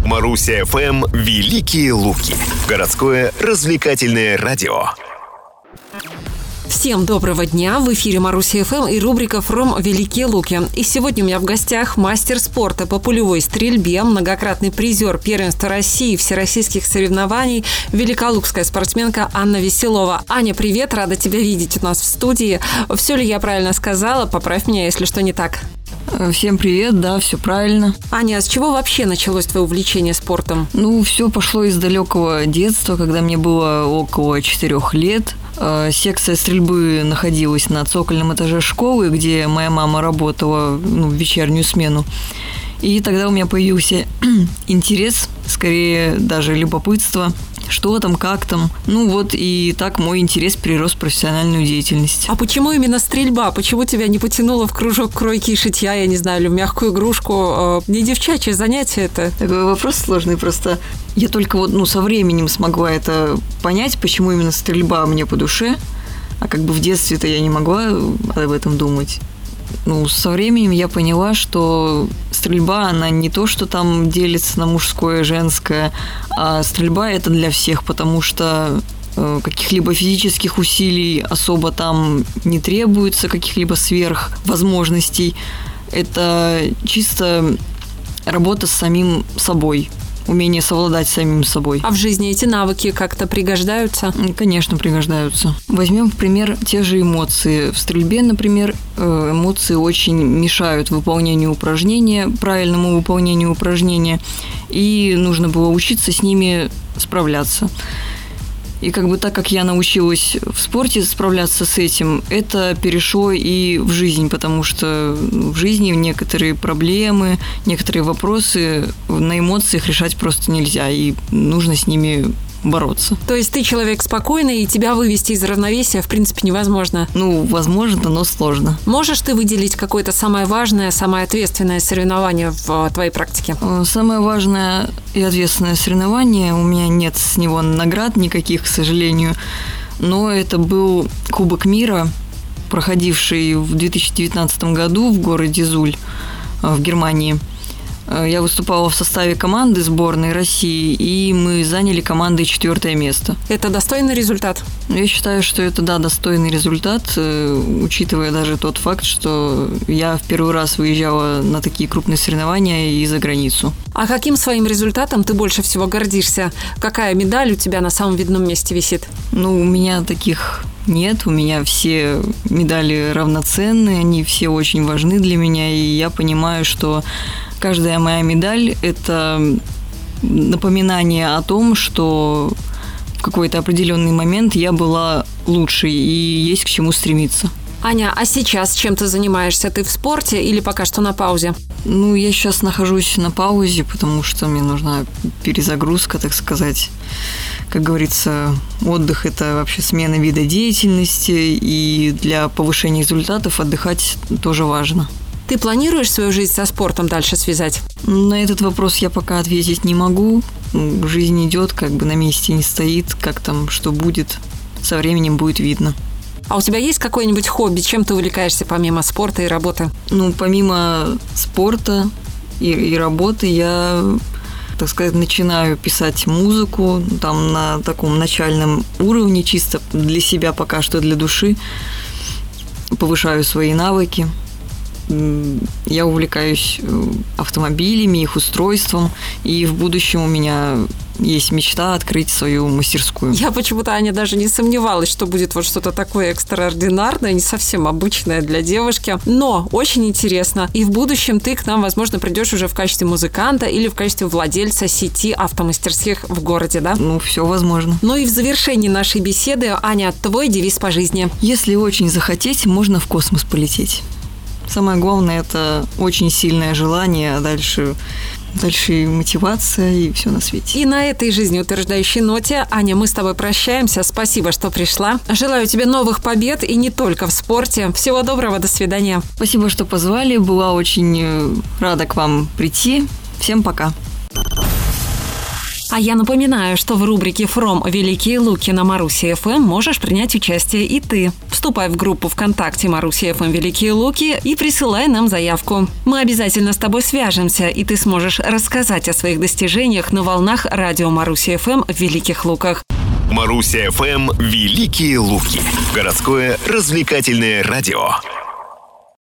Маруся ФМ «Великие Луки». Городское развлекательное радио. Всем доброго дня! В эфире Маруся ФМ и рубрика «From Великие Луки». И сегодня у меня в гостях мастер спорта по пулевой стрельбе, многократный призер первенства России, всероссийских соревнований, великолукская спортсменка Анна Веселова. Аня, привет! Рада тебя видеть у нас в студии. Все ли я правильно сказала? Поправь меня, если что не так. Всем привет, да, все правильно. Аня, а с чего вообще началось твое увлечение спортом? Все пошло из далекого детства, когда мне было около 4 лет. Секция стрельбы находилась на цокольном этаже школы, где моя мама работала в вечернюю смену. И тогда у меня появился интерес, скорее даже любопытство, что там, как там. И так мой интерес перерос в профессиональную деятельность. А почему именно стрельба? Почему тебя не потянуло в кружок кройки и шитья, я не знаю, или в мягкую игрушку? Не девчачье занятие это? Такой вопрос сложный, просто я только со временем смогла это понять, почему именно стрельба мне по душе, а в детстве-то я не могла об этом думать. Со временем я поняла, что стрельба, она не то, что там делится на мужское, женское, а стрельба – это для всех, потому что каких-либо физических усилий особо там не требуется, каких-либо сверхвозможностей. Это чисто работа с самим собой. Умение совладать с самим собой. А в жизни эти навыки как-то пригождаются? Конечно, пригождаются. Возьмем, в пример, те же эмоции. В стрельбе, например, эмоции очень мешают выполнению упражнения, правильному выполнению упражнения, и нужно было учиться с ними справляться. И так как я научилась в спорте справляться с этим, это перешло и в жизнь, потому что в жизни некоторые проблемы, некоторые вопросы на эмоциях решать просто нельзя, и нужно с ними бороться. То есть ты человек спокойный, и тебя вывести из равновесия в принципе невозможно? Возможно, но сложно. Можешь ты выделить какое-то самое важное, самое ответственное соревнование в твоей практике? Самое важное и ответственное соревнование, у меня нет с него наград никаких, к сожалению, но это был Кубок мира, проходивший в 2019 году в городе Зуль в Германии. Я выступала в составе команды сборной России, и мы заняли командой 4 место. Это достойный результат? Я считаю, что это, достойный результат, учитывая даже тот факт, что я в первый раз выезжала на такие крупные соревнования и за границу. А каким своим результатом ты больше всего гордишься? Какая медаль у тебя на самом видном месте висит? У меня таких нет, у меня все медали равноценные, они все очень важны для меня, и я понимаю, что каждая моя медаль – это напоминание о том, что в какой-то определенный момент я была лучшей и есть к чему стремиться. Аня, а сейчас чем ты занимаешься? Ты в спорте или пока что на паузе? Я сейчас нахожусь на паузе, потому что мне нужна перезагрузка, так сказать. Как говорится, отдых – это вообще смена вида деятельности, и для повышения результатов отдыхать тоже важно. Ты планируешь свою жизнь со спортом дальше связать? На этот вопрос я пока ответить не могу. Жизнь идет, на месте не стоит. Как там, что будет, со временем будет видно. А у тебя есть какое-нибудь хобби? Чем ты увлекаешься помимо спорта и работы? Помимо спорта и работы я, так сказать, начинаю писать музыку. Там на таком начальном уровне, чисто для себя пока что, для души. Повышаю свои навыки. Я увлекаюсь автомобилями, их устройством, и в будущем у меня есть мечта открыть свою мастерскую. Я почему-то, Аня, даже не сомневалась, что будет что-то такое экстраординарное, не совсем обычное для девушки, но очень интересно. И в будущем ты к нам, возможно, придешь уже в качестве музыканта или в качестве владельца сети автомастерских в городе, да? Все возможно. И в завершении нашей беседы, Аня, твой девиз по жизни. Если очень захотеть, можно в космос полететь. Самое главное – это очень сильное желание, а дальше и мотивация, и все на свете. И на этой жизнеутверждающей ноте, Аня, мы с тобой прощаемся. Спасибо, что пришла. Желаю тебе новых побед, и не только в спорте. Всего доброго, до свидания. Спасибо, что позвали. Была очень рада к вам прийти. Всем пока. А я напоминаю, что в рубрике «From Великие Луки» на Маруси ФМ можешь принять участие и ты. Вступай в группу ВКонтакте Маруси ФМ Великие Луки и присылай нам заявку. Мы обязательно с тобой свяжемся, и ты сможешь рассказать о своих достижениях на волнах радио Маруси ФМ в Великих Луках. Маруси ФМ Великие Луки. Городское развлекательное радио.